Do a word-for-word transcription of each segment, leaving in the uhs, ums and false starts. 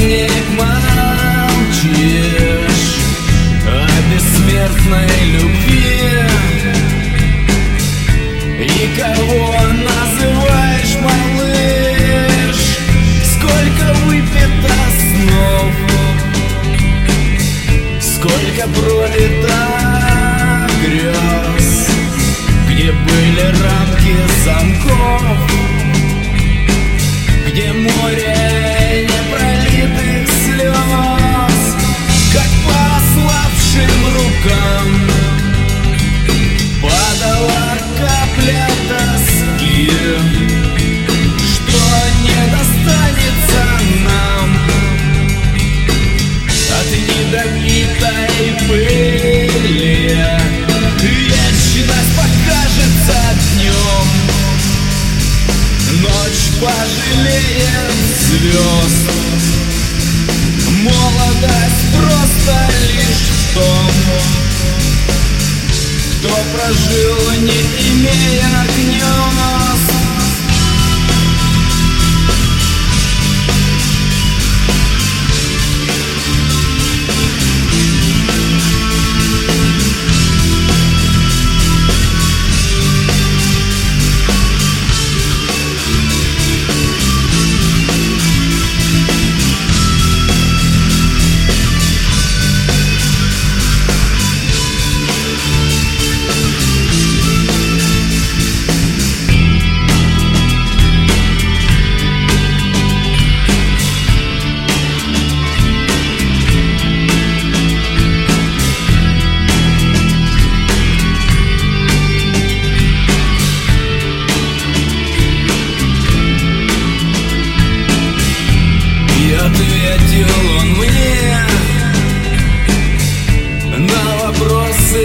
денег молчишь о бессмертной любви. И кого называешь, малыш? Сколько выпито снов, сколько пролито грез, где были рамки замков, где море непролитых слез, как по ослабшим рукам падала капля тоски, что не достанется нам от недопитой пыли. Вечность покажется днем, ночь пожалеет звезд. Молодость просто лишь в том, кто прожил, не имея гнезд. Ответил он мне на вопросы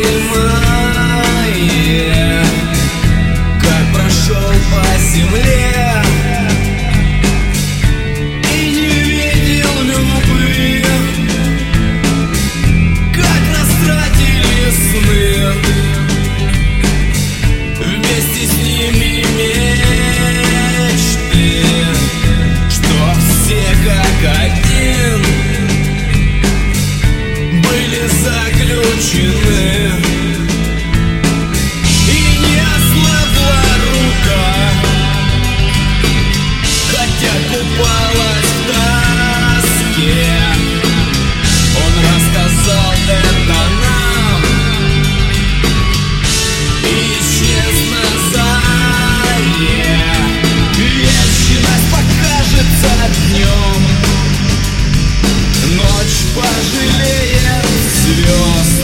мои, как прошел по земле и не видел любви, как растратили сны вместе с ними мечты, что все как один были заключены, и не ослабла рука, хотя купалась в тоске. Он рассказал это нам и исчез на заре. Вечность покажется днем, ночь пожалеет звезд.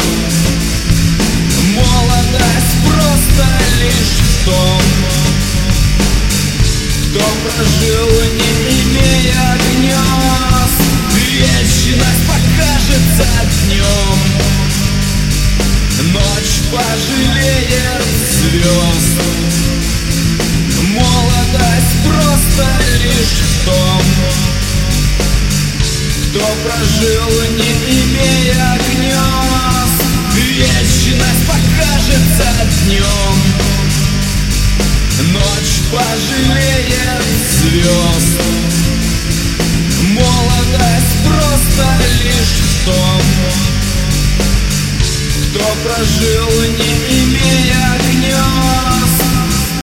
Молодость просто лишь в том, кто прожил, не имея гнезд. Вечность покажется днем, ночь пожалеет звезд. Молодость просто лишь в том, кто прожил, не имея гнезд. Вечность покажется днем, ночь пожалеет звезд. Молодость просто лишь в том, кто прожил, не имея гнезд.